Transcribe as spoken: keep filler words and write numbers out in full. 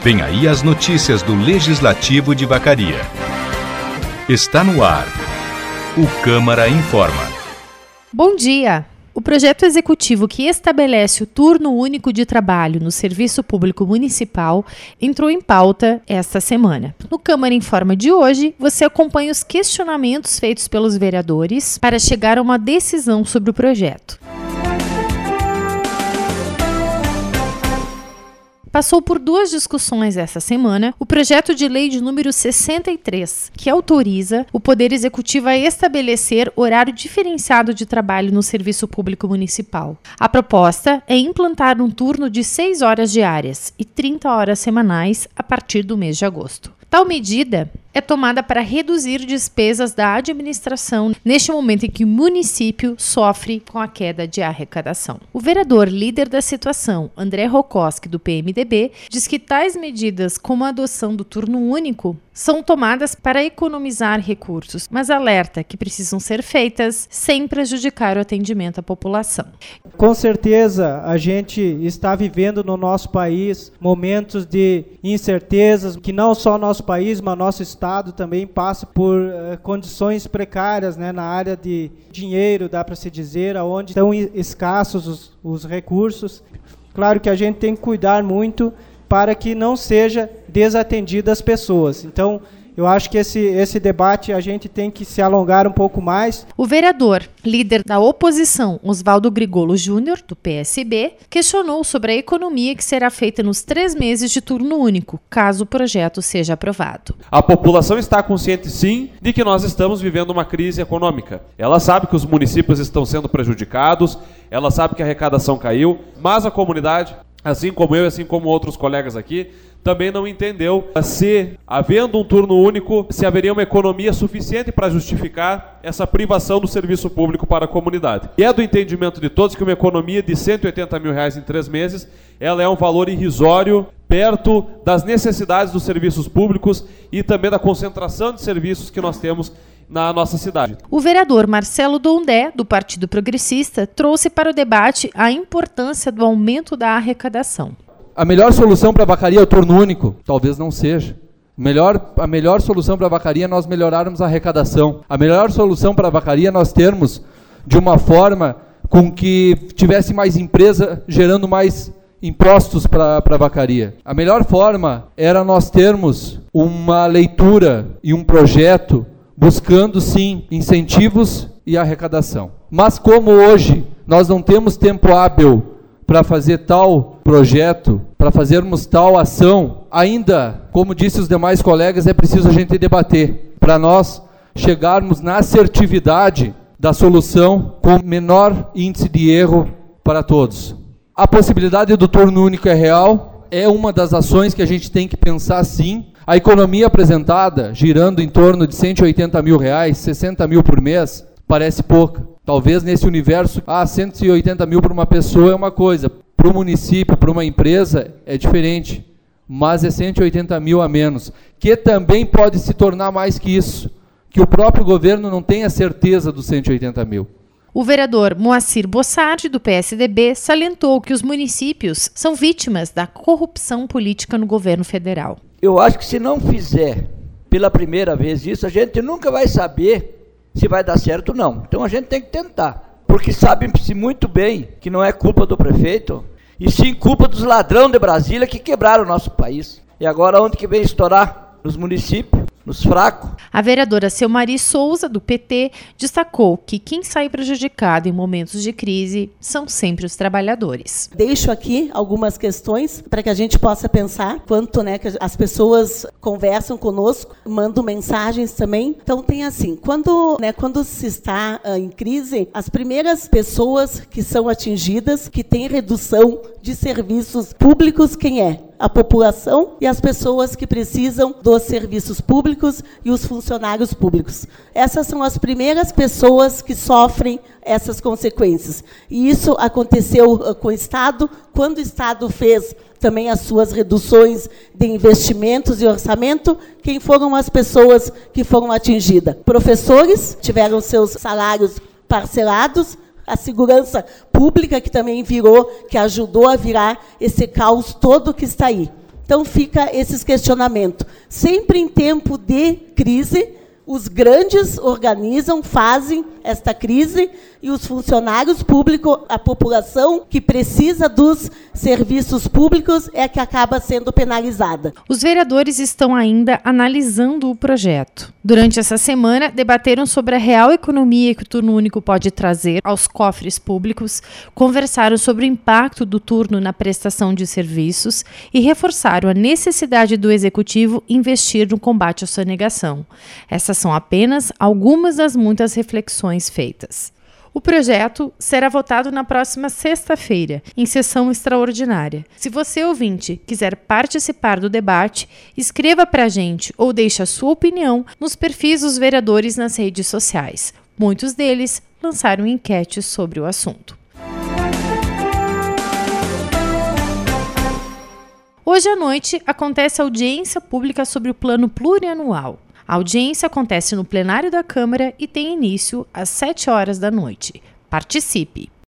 Vem aí as notícias do Legislativo de Vacaria. Está no ar. O Câmara Informa. Bom dia! O projeto executivo que estabelece o turno único de trabalho no Serviço Público Municipal entrou em pauta esta semana. No Câmara Informa de hoje, você acompanha os questionamentos feitos pelos vereadores para chegar a uma decisão sobre o projeto. Passou por duas discussões essa semana o projeto de lei de número sessenta e três, que autoriza o Poder Executivo a estabelecer horário diferenciado de trabalho no Serviço Público Municipal. A proposta é implantar um turno de seis horas diárias e trinta horas semanais a partir do mês de agosto. Tal medida é tomada para reduzir despesas da administração neste momento em que o município sofre com a queda de arrecadação. O vereador líder da situação, André Rokoski, do P M D B, diz que tais medidas, como a adoção do turno único, são tomadas para economizar recursos, mas alerta que precisam ser feitas sem prejudicar o atendimento à população. Com certeza, a gente está vivendo no nosso país momentos de incertezas, que não só nosso país, mas nosso estado também passa por uh, condições precárias, né, na área de dinheiro, dá para se dizer, onde estão escassos os, os recursos. Claro que a gente tem que cuidar muito para que não seja desatendida as pessoas. Então, eu acho que esse, esse debate a gente tem que se alongar um pouco mais. O vereador, líder da oposição, Oswaldo Grigolo Júnior, do P S B, questionou sobre a economia que será feita nos três meses de turno único, caso o projeto seja aprovado. A população está consciente, sim, de que nós estamos vivendo uma crise econômica. Ela sabe que os municípios estão sendo prejudicados, ela sabe que a arrecadação caiu, mas a comunidade, assim como eu e assim como outros colegas aqui, também não entendeu se, havendo um turno único, se haveria uma economia suficiente para justificar essa privação do serviço público para a comunidade. E é do entendimento de todos que uma economia de cento e oitenta mil reais em três meses, ela é um valor irrisório, perto das necessidades dos serviços públicos e também da concentração de serviços que nós temos na nossa cidade. O vereador Marcelo Dondé, do Partido Progressista, trouxe para o debate a importância do aumento da arrecadação. A melhor solução para a vacaria é o turno único? Talvez não seja. Melhor, a melhor solução para a vacaria é nós melhorarmos a arrecadação. A melhor solução para a vacaria é nós termos de uma forma com que tivesse mais empresa gerando mais impostos para a vacaria. A melhor forma era nós termos uma leitura e um projeto buscando, sim, incentivos e arrecadação. Mas como hoje nós não temos tempo hábil para fazer tal projeto, para fazermos tal ação, ainda, como disse os demais colegas, é preciso a gente debater, para nós chegarmos na assertividade da solução com menor índice de erro para todos. A possibilidade do turno único é real, é uma das ações que a gente tem que pensar sim. A economia apresentada, girando em torno de cento e oitenta mil reais, sessenta mil por mês, parece pouca. Talvez nesse universo, ah, cento e oitenta mil para uma pessoa é uma coisa, para o município, para uma empresa, é diferente. Mas é cento e oitenta mil a menos, que também pode se tornar mais que isso, que o próprio governo não tem a certeza dos cento e oitenta mil. O vereador Moacir Bossardi, do P S D B, salientou que os municípios são vítimas da corrupção política no governo federal. Eu acho que se não fizer pela primeira vez isso, a gente nunca vai saber se vai dar certo ou não. Então a gente tem que tentar, porque sabe-se muito bem que não é culpa do prefeito, e sim culpa dos ladrões de Brasília que quebraram o nosso país. E agora onde que vem estourar? Nos municípios, nos fracos. A vereadora Selmari Souza, do P T, destacou que quem sai prejudicado em momentos de crise são sempre os trabalhadores. Deixo aqui algumas questões para que a gente possa pensar quanto, né, que as pessoas conversam conosco, mandam mensagens também. Então tem assim, quando, né, quando se está uh, em crise, as primeiras pessoas que são atingidas, que têm redução de serviços públicos, quem é? A população e as pessoas que precisam dos serviços públicos e os funcionários públicos. Essas são as primeiras pessoas que sofrem essas consequências. E isso aconteceu com o Estado, quando o Estado fez também as suas reduções de investimentos e orçamento, quem foram as pessoas que foram atingidas? Professores tiveram seus salários parcelados, a segurança pública, que também virou, que ajudou a virar esse caos todo que está aí. Então fica esses questionamentos. Sempre em tempo de crise, os grandes organizam, fazem esta crise e os funcionários públicos, a população que precisa dos serviços públicos é que acaba sendo penalizada. Os vereadores estão ainda analisando o projeto. Durante essa semana, debateram sobre a real economia que o turno único pode trazer aos cofres públicos, conversaram sobre o impacto do turno na prestação de serviços e reforçaram a necessidade do Executivo investir no combate à sonegação. Essas são apenas algumas das muitas reflexões feitas. O projeto será votado na próxima sexta-feira, em sessão extraordinária. Se você, ouvinte, quiser participar do debate, escreva para a gente ou deixe a sua opinião nos perfis dos vereadores nas redes sociais. Muitos deles lançaram enquetes sobre o assunto. Hoje à noite acontece a audiência pública sobre o Plano Plurianual. A audiência acontece no plenário da Câmara e tem início às sete horas da noite. Participe!